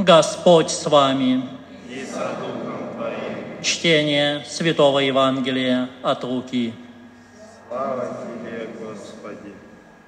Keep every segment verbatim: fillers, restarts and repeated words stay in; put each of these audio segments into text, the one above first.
Господь с вами. И со Духом Твоим. Чтение Святого Евангелия от Луки. Слава Тебе, Господи.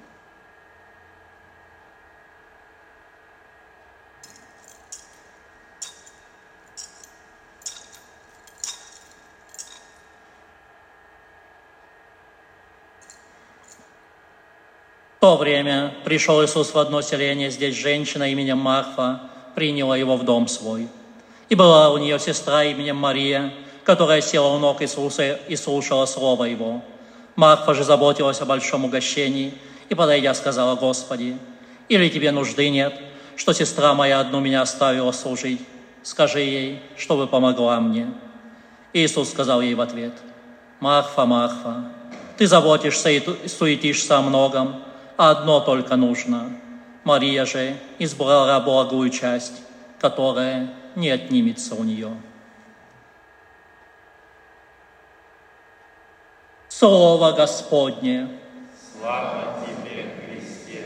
В то время пришел Иисус в одно селение, здесь женщина именем Марфа приняла его в дом свой. И была у нее сестра именем Мария, которая села у ног Иисуса и слушала слово Его. Марфа же заботилась о большом угощении и, подойдя, сказала: «Господи, или Тебе нужды нет, что сестра моя одну меня оставила служить? Скажи ей, чтобы помогла мне». И Иисус сказал ей в ответ: «Марфа, Марфа, ты заботишься и суетишься о многом, а одно только нужно. Мария же избрала благую часть, которая не отнимется у нее». Слово Господне. Слава Тебе, Христе.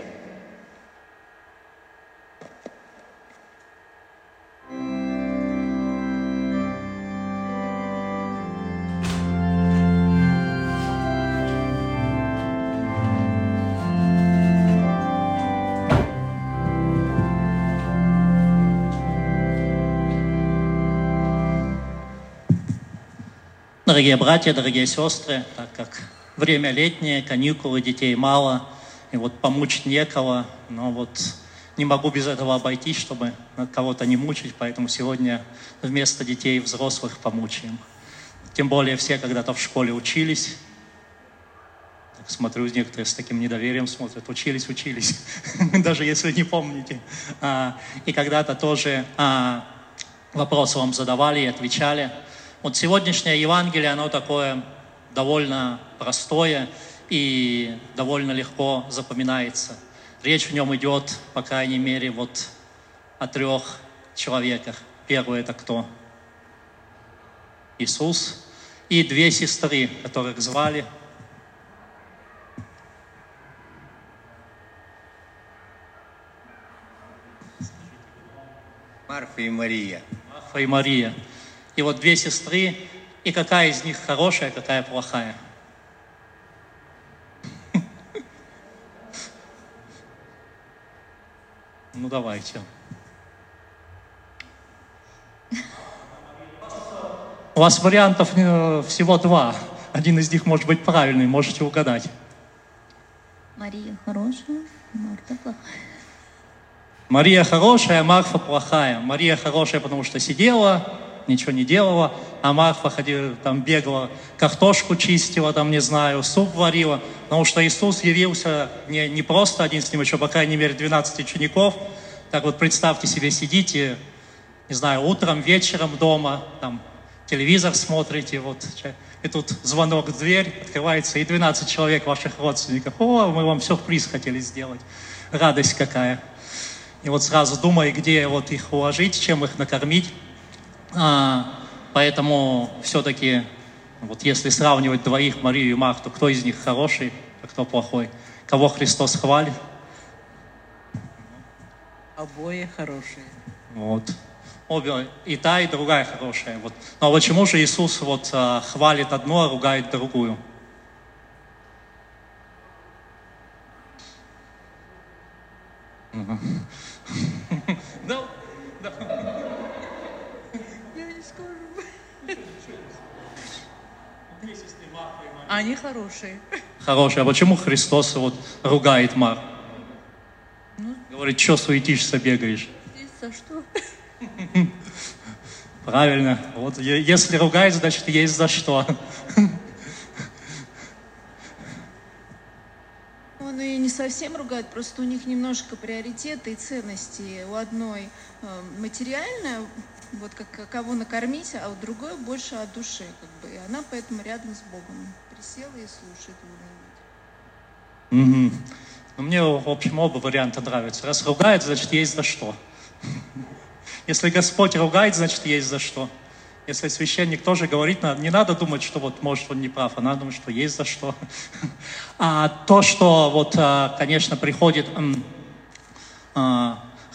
Дорогие братья, дорогие сестры, так как время летнее, каникулы, детей мало, и вот помучить некого, но вот не могу без этого обойтись, чтобы кого-то не мучить, поэтому сегодня вместо детей взрослых помучаем. Тем более все когда-то в школе учились. Так смотрю, некоторые с таким недоверием смотрят: учились, учились, даже если не помните. И когда-то тоже вопросы вам задавали и отвечали. Вот сегодняшнее Евангелие, оно такое довольно простое и довольно легко запоминается. Речь в нем идет, по крайней мере, вот о трех человеках. Первый — это кто? Иисус. И две сестры, которых звали Марфа и Мария. Марфа и Мария. И вот две сестры, и какая из них хорошая, какая плохая? Ну, давайте. У вас вариантов всего два. Один из них может быть правильный, можете угадать. Мария хорошая, Марфа плохая. Мария хорошая, Марфа плохая. Мария хорошая, потому что сидела, ничего не делала, а Марфа ходила, там бегала, картошку чистила, там, не знаю, суп варила, потому что Иисус явился не, не просто один, с ним еще, по крайней мере, двенадцать учеников. Так вот, представьте себе, сидите, не знаю, утром, вечером дома, там, телевизор смотрите, вот, и тут звонок в дверь, открывается, и двенадцать человек ваших родственников. О, мы вам сюрприз хотели сделать. Радость какая. И вот сразу думай, где вот их уложить, чем их накормить. А, поэтому все-таки, вот если сравнивать двоих, Марию и Марту, кто из них хороший, а кто плохой? Кого Христос хвалит? Обои хорошие. Вот. Обе, и та, и другая хорошая. Вот. Но почему же Иисус вот, а, хвалит одну, а ругает другую? Да, да. Я не скажу. Они хорошие. Хорошие. А почему Христос вот ругает Марфу? Ну, Говорит: что суетишься, бегаешь? здесь за что? Правильно. Вот если ругает, значит, есть за что. Он и не совсем ругает, просто у них немножко приоритеты и ценности. У одной э, материальное, вот как кого накормить, а у другой больше от души, как бы. И она поэтому рядом с Богом присела и слушает его. Угу. Ну, мне, в общем, оба варианта нравятся. Раз ругает, значит, есть за что. Если Господь ругает, значит, есть за что. Если священник тоже говорит, не надо думать, что вот, может, он не прав, а надо думать, что есть за что. А то, что вот, конечно, приходит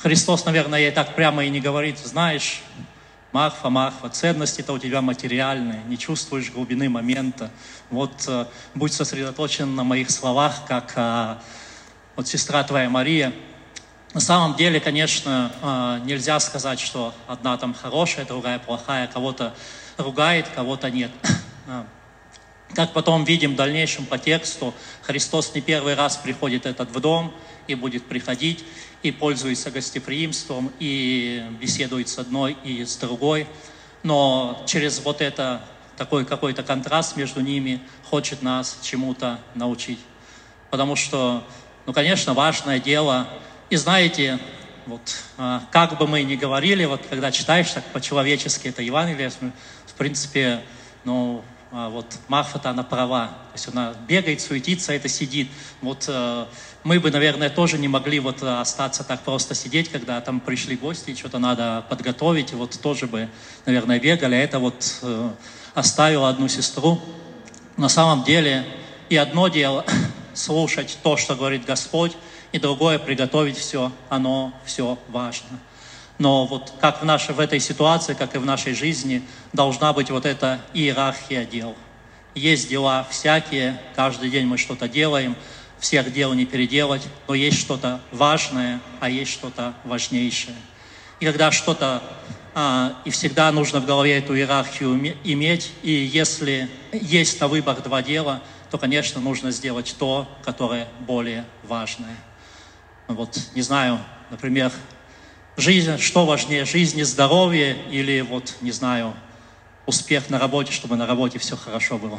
Христос, наверное, ей так прямо и не говорит: знаешь, Марфа, Марфа, ценности-то у тебя материальные, не чувствуешь глубины момента. Вот э, будь сосредоточен на моих словах, как э, вот сестра твоя Мария. На самом деле, конечно, э, нельзя сказать, что одна там хорошая, другая плохая, кого-то ругает, кого-то нет. Как потом видим в дальнейшем по тексту, Христос не первый раз приходит этот в дом и будет приходить, и пользуется гостеприимством, и беседует с одной и с другой. Но через вот это, такой какой-то контраст между ними хочет нас чему-то научить. Потому что, ну, конечно, важное дело. И знаете, вот как бы мы ни говорили, вот когда читаешь так по-человечески это Евангелие, в принципе, ну, вот Марфа-то она права, то есть она бегает, суетится, это сидит. Вот э, мы бы, наверное, тоже не могли вот остаться так просто сидеть, когда там пришли гости, и что-то надо подготовить, и вот тоже бы, наверное, бегали. А это вот э, оставила одну сестру. На самом деле и одно дело слушать то, что говорит Господь, и другое приготовить все, оно все важно. Но вот как в, нашей, в этой ситуации, как и в нашей жизни, должна быть вот эта иерархия дел. Есть дела всякие, каждый день мы что-то делаем, всех дел не переделать, но есть что-то важное, а есть что-то важнейшее. И когда что-то, а, и всегда нужно в голове эту иерархию иметь, и если есть на выбор два дела, то, конечно, нужно сделать то, которое более важное. Вот, не знаю, например, жизнь, что важнее, жизнь и здоровье или, вот, не знаю, успех на работе, чтобы на работе все хорошо было.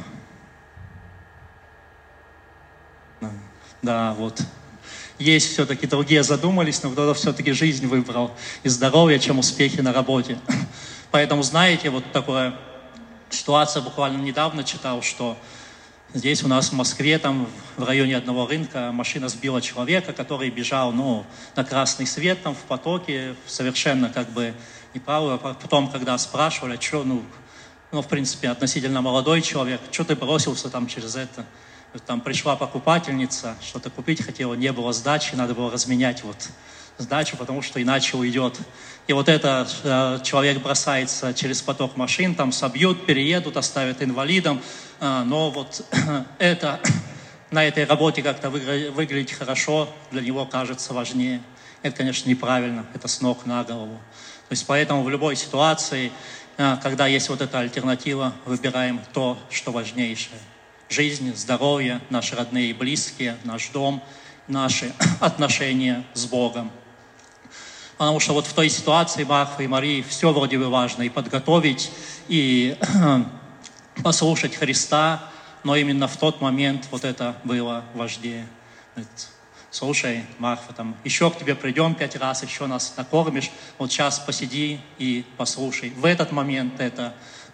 Да, вот. Есть все-таки другие задумались, но кто-то все-таки жизнь выбрал и здоровье, чем успехи на работе. Поэтому, знаете, вот такая ситуация, буквально недавно читал, что здесь у нас в Москве, там в районе одного рынка, машина сбила человека, который бежал, ну, на красный свет, там в потоке, совершенно как бы неправильно. Потом, когда спрашивали, что, ну, ну, в принципе, относительно молодой человек, что ты бросился там через это? Там пришла покупательница, что-то купить хотела, не было сдачи, надо было разменять вот сдачу, потому что иначе уйдет. И вот это э, человек бросается через поток машин, там собьют, переедут, оставят инвалидом, э, но вот это на этой работе как-то выгля- выглядеть хорошо для него кажется важнее. Это, конечно, неправильно, это с ног на голову. То есть поэтому в любой ситуации, э, когда есть вот эта альтернатива, выбираем то, что важнейшее. Жизнь, здоровье, наши родные и близкие, наш дом, наши отношения с Богом. Потому что вот в той ситуации Марфы и Марии все вроде бы важно. И подготовить, и послушать Христа, но именно в тот момент вот это было важнее. Слушай, Марфа, там, еще к тебе придем пять раз, еще нас накормишь, вот сейчас посиди и послушай. В этот момент это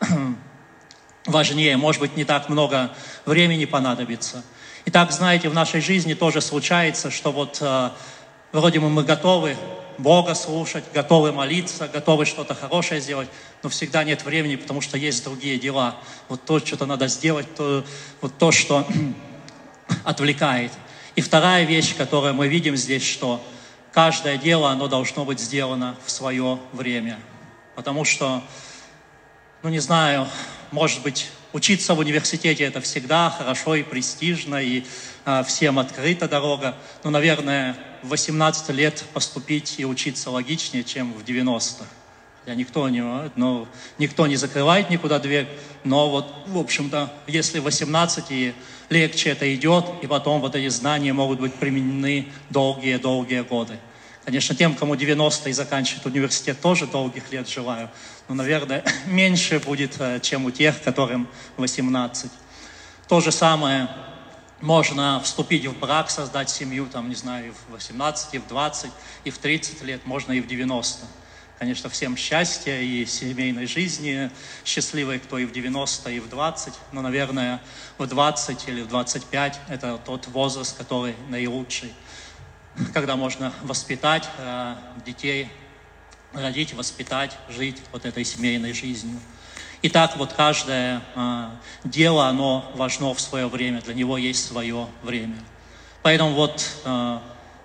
важнее, может быть, не так много времени понадобится. И так, знаете, в нашей жизни тоже случается, что вот э, вроде бы мы готовы Бога слушать, готовы молиться, готовы что-то хорошее сделать, но всегда нет времени, потому что есть другие дела. Вот то, что-то надо сделать, то, вот то, что отвлекает. И вторая вещь, которую мы видим здесь, что каждое дело, оно должно быть сделано в свое время. Потому что, ну не знаю, может быть, учиться в университете это всегда хорошо и престижно, и а, всем открыта дорога. Но, наверное, в восемнадцать лет поступить и учиться логичнее, чем в девяносто. Хотя никто не, ну, никто не закрывает никуда дверь, но вот, в общем-то, если в восемнадцать и легче это идет, и потом вот эти знания могут быть применены долгие-долгие годы. Конечно, тем, кому девяносто и заканчивает университет, тоже долгих лет желаю. Но, наверное, меньше будет, чем у тех, которым восемнадцать. То же самое можно вступить в брак, создать семью, там, не знаю, и в восемнадцать, и в двадцать, и в тридцать лет, можно и в девяносто. Конечно, всем счастья и семейной жизни, счастливые, кто и в девяносто, и в двадцать, но, наверное, в двадцать или в двадцать пять это тот возраст, который наилучший, когда можно воспитать э, детей, родить, воспитать, жить вот этой семейной жизнью. И так вот каждое э, дело, оно важно в свое время, для него есть свое время. Поэтому вот э,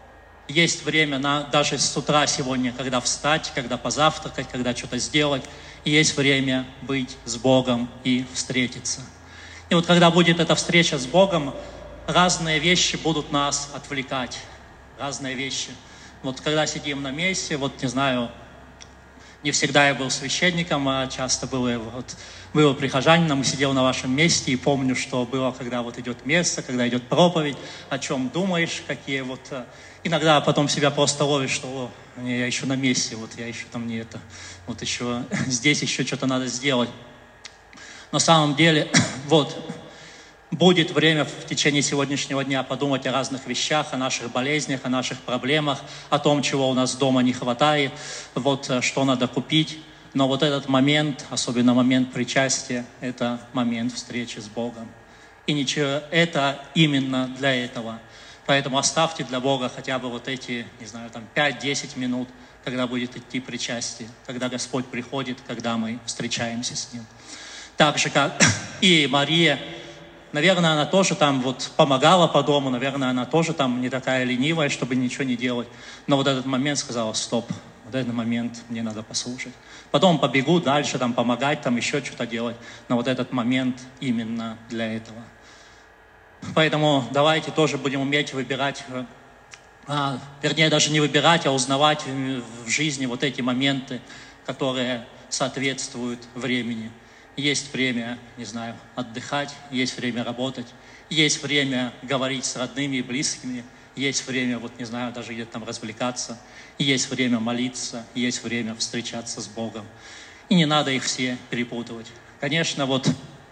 Есть время на, даже с утра сегодня, когда встать, когда позавтракать, когда что-то сделать. И есть время быть с Богом и встретиться. И вот когда будет эта встреча с Богом, разные вещи будут нас отвлекать. Разные вещи. Вот когда сидим на месте, вот не знаю, не всегда я был священником, а часто был, вот, был прихожанином, сидел на вашем месте и помню, что было, когда вот идет место, когда идет проповедь, о чем думаешь, какие вот... Иногда потом себя просто ловишь, что я еще на месте, вот я еще там не это, вот еще здесь еще что-то надо сделать. На самом деле, вот, будет время в течение сегодняшнего дня подумать о разных вещах, о наших болезнях, о наших проблемах, о том, чего у нас дома не хватает, вот, что надо купить. Но вот этот момент, особенно момент причастия, это момент встречи с Богом. И ничего, это именно для этого. Поэтому оставьте для Бога хотя бы вот эти, не знаю, там пять-десять минут, когда будет идти причастие, когда Господь приходит, когда мы встречаемся с Ним. Так же, как и Мария, наверное, она тоже там вот помогала по дому, наверное, она тоже там не такая ленивая, чтобы ничего не делать. Но вот этот момент сказала: стоп, вот этот момент мне надо послушать. Потом побегу дальше, там помогать, там еще что-то делать. Но вот этот момент именно для этого. Поэтому давайте тоже будем уметь выбирать, а, вернее, даже не выбирать, а узнавать в жизни вот эти моменты, которые соответствуют времени. Есть время, не знаю, отдыхать, есть время работать, есть время говорить с родными и близкими, есть время, вот не знаю, даже где-то там развлекаться, есть время молиться, есть время встречаться с Богом. И не надо их все перепутывать. Конечно, вот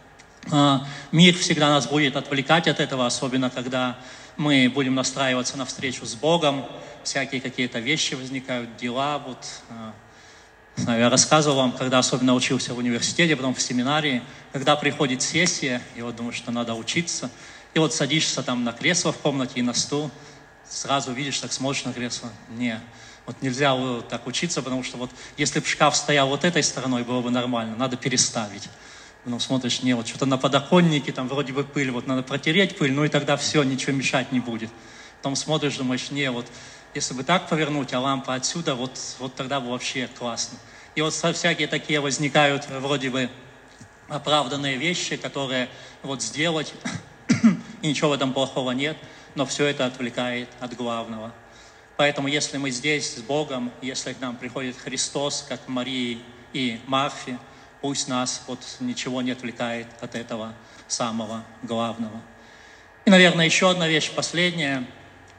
мир всегда нас будет отвлекать от этого, особенно когда мы будем настраиваться на встречу с Богом, всякие какие-то вещи возникают, дела, вот... Знаю, я рассказывал вам, когда особенно учился в университете, потом в семинарии, когда приходит сессия, и вот думаешь, что надо учиться, и вот садишься там на кресло в комнате и на стул, сразу видишь, так смотришь на кресло, не, вот нельзя вот так учиться, потому что вот если бы шкаф стоял вот этой стороной, было бы нормально, надо переставить. Потом смотришь, не, вот что-то на подоконнике, там вроде бы пыль, вот надо протереть пыль, ну и тогда все, ничего мешать не будет. Потом смотришь, думаешь, не, вот если бы так повернуть, а лампа отсюда, вот, вот тогда бы вообще классно. И вот всякие такие возникают вроде бы оправданные вещи, которые вот сделать, и ничего в этом плохого нет, но все это отвлекает от главного. Поэтому если мы здесь с Богом, если к нам приходит Христос, как Марии и Марфе, пусть нас вот ничего не отвлекает от этого самого главного. И, наверное, еще одна вещь, последняя,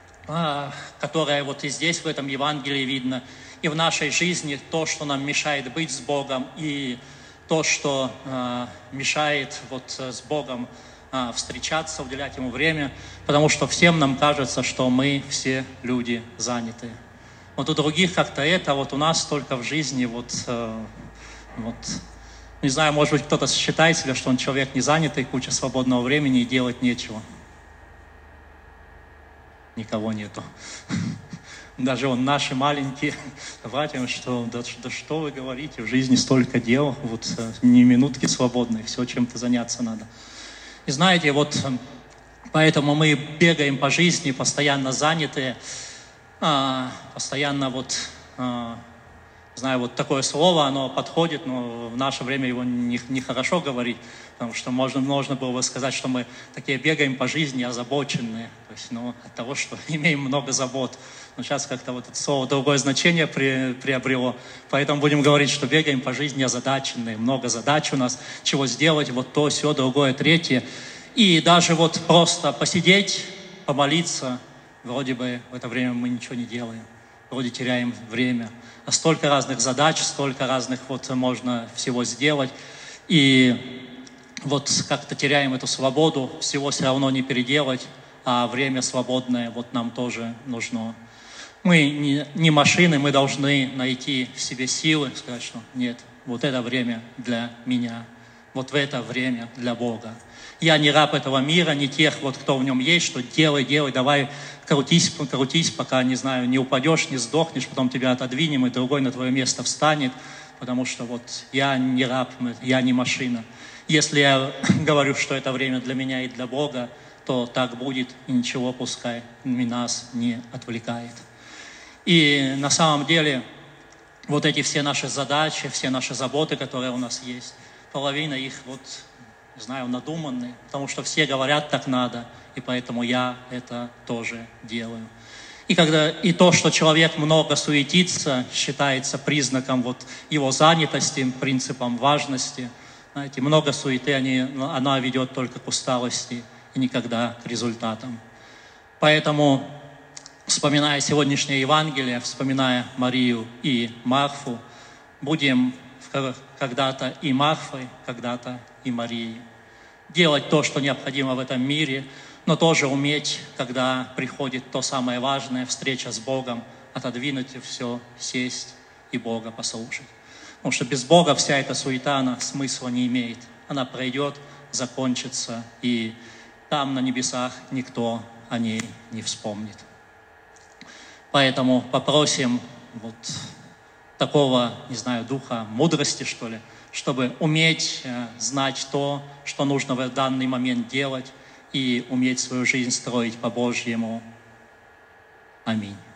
которая вот и здесь, в этом Евангелии видно, и в нашей жизни то, что нам мешает быть с Богом, и то, что э, мешает вот с Богом э, встречаться, уделять Ему время, потому что всем нам кажется, что мы все люди занятые. Вот у других как-то это, вот у нас только в жизни, вот, э, вот не знаю, может быть, кто-то считает себя, что он человек не занятый, куча свободного времени и делать нечего. Никого нету. Даже он наши маленькие братья, что да, да что вы говорите, в жизни столько дел, вот ни минутки свободной, все чем-то заняться надо. И знаете, вот поэтому мы бегаем по жизни, постоянно занятые, постоянно вот, знаю, вот такое слово, оно подходит, но в наше время его нехорошо не говорить, потому что можно, можно было бы сказать, что мы такие бегаем по жизни озабоченные, то есть, ну, от того, что имеем много забот. Но сейчас как-то вот это слово другое значение при, приобрело, поэтому будем говорить, что бегаем по жизни озадаченные, много задач у нас, чего сделать, вот то, все, другое, третье. И даже вот просто посидеть, помолиться, вроде бы в это время мы ничего не делаем, вроде теряем время. А столько разных задач, столько разных вот можно всего сделать. И вот как-то теряем эту свободу, всего все равно не переделать, а время свободное вот нам тоже нужно. Мы не, не машины, мы должны найти в себе силы, сказать, что нет, вот это время для меня, вот в это время для Бога. Я не раб этого мира, не тех, вот, кто в нем есть, что делай, делай, давай, крутись, крутись, пока, не знаю, не упадешь, не сдохнешь, потом тебя отодвинем, и другой на твое место встанет, потому что вот я не раб, я не машина. Если я говорю, что это время для меня и для Бога, то так будет, и ничего пускай нас не отвлекает. И на самом деле вот эти все наши задачи, все наши заботы, которые у нас есть, половина их, вот, не знаю, надуманные, потому что все говорят, так надо, и поэтому я это тоже делаю. И, когда, и то, что человек много суетится, считается признаком вот его занятости, принципом важности. Знаете, много суеты, они, она ведет только к усталости и никогда к результатам. Поэтому, вспоминая сегодняшнее Евангелие, вспоминая Марию и Марфу, будем когда-то и Марфой, когда-то и Марией. Делать то, что необходимо в этом мире, но тоже уметь, когда приходит то самое важное, встреча с Богом, отодвинуть все, сесть и Бога послушать. Потому что без Бога вся эта суета, она смысла не имеет. Она пройдет, закончится, и там на небесах никто о ней не вспомнит. Поэтому попросим вот такого, не знаю, духа мудрости, что ли, чтобы уметь э, знать то, что нужно в данный момент делать, и уметь свою жизнь строить по-божьему. Аминь.